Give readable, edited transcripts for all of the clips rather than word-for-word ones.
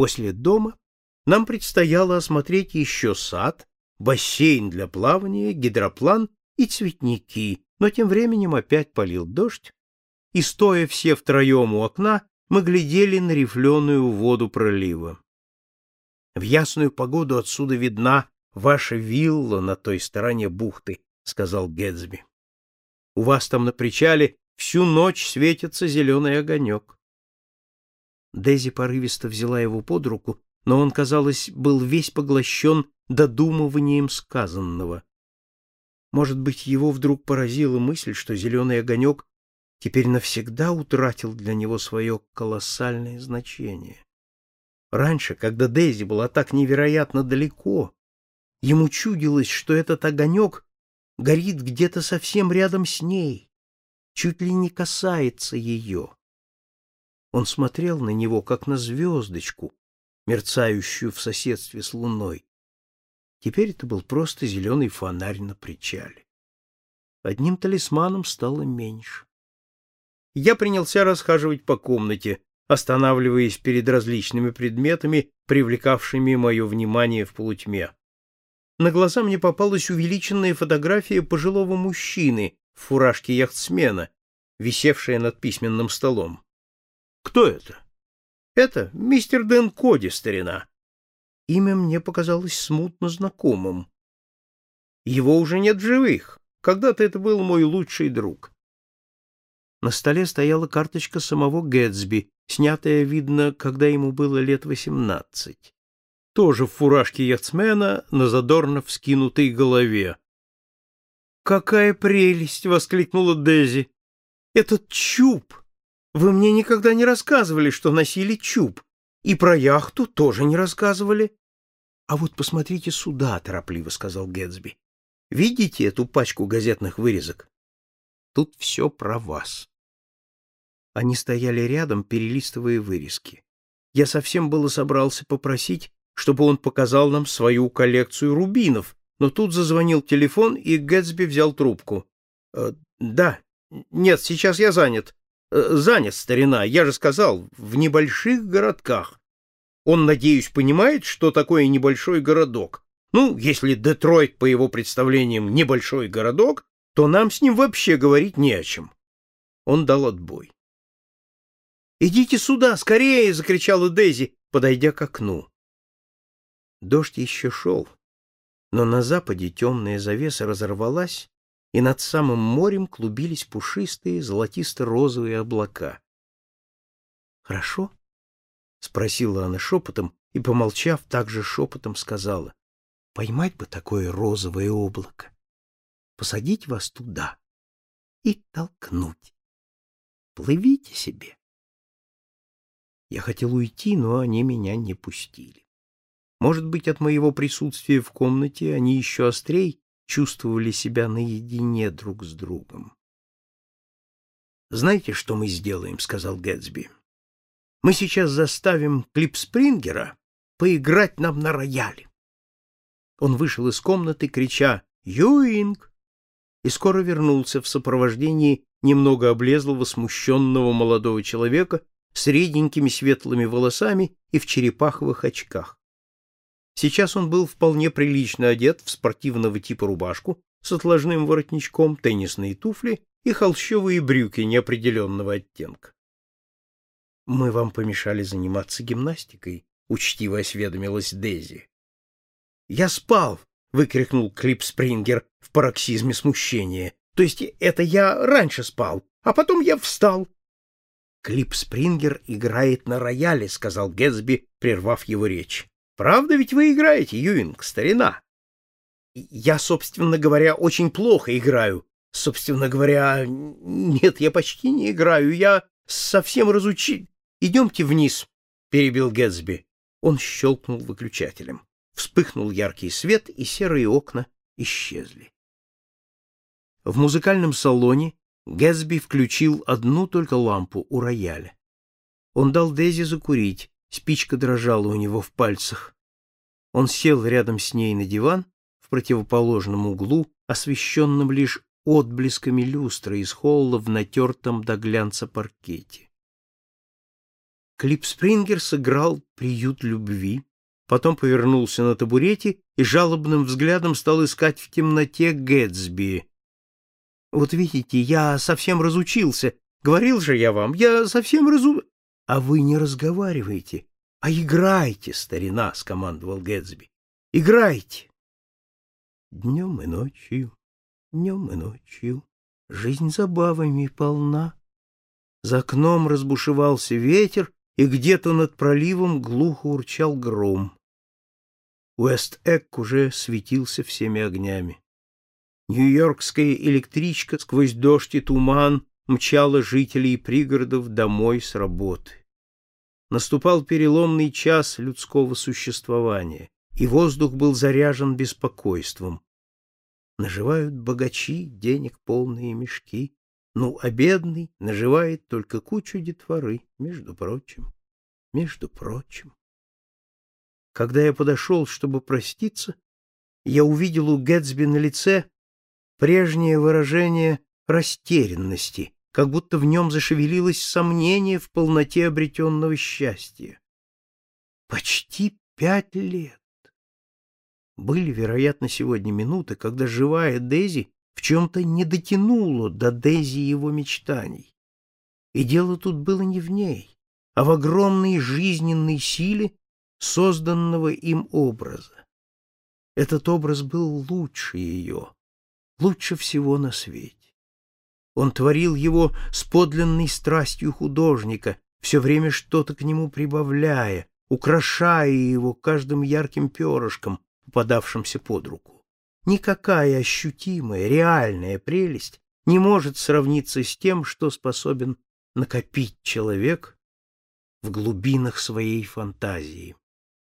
После дома нам предстояло осмотреть еще сад, бассейн для плавания, гидроплан и цветники, но тем временем опять полил дождь, и, стоя все втроем у окна, мы глядели на рифленую воду пролива. В ясную погоду отсюда видна ваша вилла на той стороне бухты, — сказал Гэтсби. У вас там на причале всю ночь светится зеленый огонек. Дейзи порывисто взяла его под руку, но он, казалось, был весь поглощен додумыванием сказанного. Может быть, его вдруг поразила мысль, что зеленый огонек теперь навсегда утратил для него свое колоссальное значение. Раньше, когда Дейзи была так невероятно далеко, ему чудилось, что этот огонек горит где-то совсем рядом с ней, чуть ли не касается ее. Он смотрел на него, как на звездочку, мерцающую в соседстве с луной. Теперь это был просто зеленый фонарь на причале. Одним талисманом стало меньше. Я принялся расхаживать по комнате, останавливаясь перед различными предметами, привлекавшими мое внимание в полутьме. На глаза мне попалась увеличенная фотография пожилого мужчины в фуражке яхтсмена, висевшая над письменным столом. Кто это? Это мистер Дэн Коди, старина. Имя мне показалось смутно знакомым. Его уже нет в живых. Когда-то это был мой лучший друг. На столе стояла карточка самого Гэтсби, снятая, видно, когда ему было лет 18. Тоже в фуражке яхтсмена на задорно вскинутой голове. «Какая прелесть!» — воскликнула Дейзи. «Этот чуб! Вы мне никогда не рассказывали, что носили чуб. И про яхту тоже не рассказывали». «А вот посмотрите сюда», — торопливо сказал Гэтсби. «Видите эту пачку газетных вырезок? Тут все про вас». Они стояли рядом, перелистывая вырезки. Я совсем было собрался попросить, чтобы он показал нам свою коллекцию рубинов, но тут зазвонил телефон, и Гэтсби взял трубку. «Да, нет, сейчас я занят. Занят, старина, я же сказал, в небольших городках. Он, надеюсь, понимает, что такое небольшой городок. Ну, если Детройт, по его представлениям, небольшой городок, то нам с ним вообще говорить не о чем». Он дал отбой. «Идите сюда, скорее!» — закричала Дейзи, подойдя к окну. Дождь еще шел, но на западе темная завеса разорвалась, и над самым морем клубились пушистые золотисто-розовые облака. «Хорошо?» — спросила она шепотом и, помолчав, также шепотом сказала: «Поймать бы такое розовое облако, посадить вас туда и толкнуть. Плывите себе». Я хотел уйти, но они меня не пустили. Может быть, от моего присутствия в комнате они еще острей чувствовали себя наедине друг с другом. «Знаете, что мы сделаем?» — сказал Гэтсби. «Мы сейчас заставим Клипспрингера поиграть нам на рояле». Он вышел из комнаты, крича «Юинг!» и скоро вернулся в сопровождении немного облезлого, смущенного молодого человека с реденькими светлыми волосами и в черепаховых очках. Сейчас он был вполне прилично одет в спортивного типа рубашку с отложным воротничком, теннисные туфли и холщовые брюки неопределенного оттенка. «Мы вам помешали заниматься гимнастикой», — учтиво осведомилась Дейзи. «Я спал!» — выкрикнул Клипспрингер в пароксизме смущения. «То есть это я раньше спал, а потом я встал». «Клипспрингер играет на рояле», — сказал Гэтсби, прервав его речь. «Правда ведь вы играете, Юинг, старина?» «Я, собственно говоря, очень плохо играю. Собственно говоря, нет, я почти не играю. Я совсем разучил...» «Идемте вниз», — перебил Гэтсби. Он щелкнул выключателем. Вспыхнул яркий свет, и серые окна исчезли. В музыкальном салоне Гэтсби включил одну только лампу у рояля. Он дал Дейзи закурить, спичка дрожала у него в пальцах. Он сел рядом с ней на диван в противоположном углу, освещенном лишь отблесками люстры из холла в натертом до глянца паркете. Клипспрингер сыграл «Приют любви», потом повернулся на табурете и жалобным взглядом стал искать в темноте Гэтсби. «Вот видите, я совсем разучился. Говорил же я вам, я совсем «А вы не разговариваете, а играйте, старина», — скомандовал Гэтсби. «Играйте!» Днем и ночью, жизнь забавами полна. За окном разбушевался ветер, и где-то над проливом глухо урчал гром. Уэст-Экк уже светился всеми огнями. Нью-Йоркская электричка сквозь дождь и туман мчала жителей пригородов домой с работы. Наступал переломный час людского существования, и воздух был заряжен беспокойством. Наживают богачи денег полные мешки, а бедный наживает только кучу детворы, между прочим. Когда я подошел, чтобы проститься, я увидел у Гэтсби на лице прежнее выражение растерянности, как будто в нем зашевелилось сомнение в полноте обретенного счастья. Почти 5 лет. Были, вероятно, сегодня минуты, когда живая Дейзи в чем-то не дотянула до Дейзи его мечтаний. И дело тут было не в ней, а в огромной жизненной силе созданного им образа. Этот образ был лучше ее, лучше всего на свете. Он творил его с подлинной страстью художника, все время что-то к нему прибавляя, украшая его каждым ярким перышком, попадавшимся под руку. Никакая ощутимая, реальная прелесть не может сравниться с тем, что способен накопить человек в глубинах своей фантазии.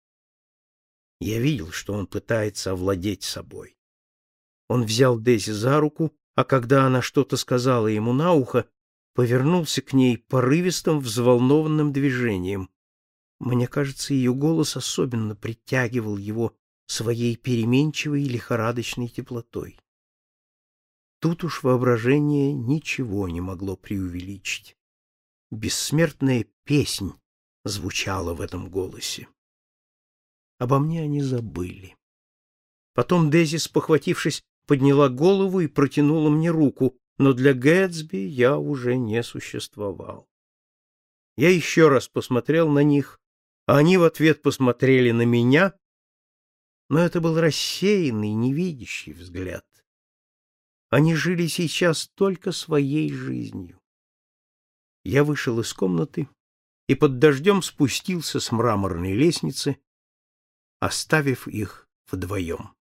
Я видел, что он пытается овладеть собой. Он взял Дейзи за руку, а когда она что-то сказала ему на ухо, повернулся к ней порывистым, взволнованным движением. Мне кажется, ее голос особенно притягивал его своей переменчивой лихорадочной теплотой. Тут уж воображение ничего не могло преувеличить. Бессмертная песнь звучала в этом голосе. Обо мне они забыли. Потом Дейзи, спохватившись, подняла голову и протянула мне руку, но для Гэтсби я уже не существовал. Я еще раз посмотрел на них, а они в ответ посмотрели на меня, но это был рассеянный, невидящий взгляд. Они жили сейчас только своей жизнью. Я вышел из комнаты и под дождем спустился с мраморной лестницы, оставив их вдвоем.